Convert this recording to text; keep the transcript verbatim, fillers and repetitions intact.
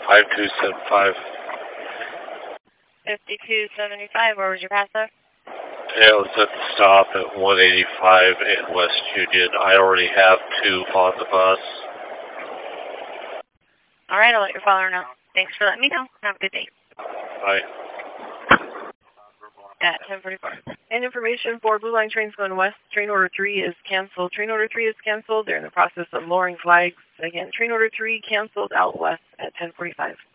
five two seven five. fifty-two seventy-five, where was your pass there? Yeah, it was at the stop at one eighty-five in West Union. I already have two on the bus. All right, I'll let your father know. Thanks for letting me know. Have a good day. Bye. At ten forty-four. And information for Blue Line trains going west. Train order three is canceled. Train order three is canceled. They're in the process of lowering flags. Again, train order three canceled out west at ten forty-five.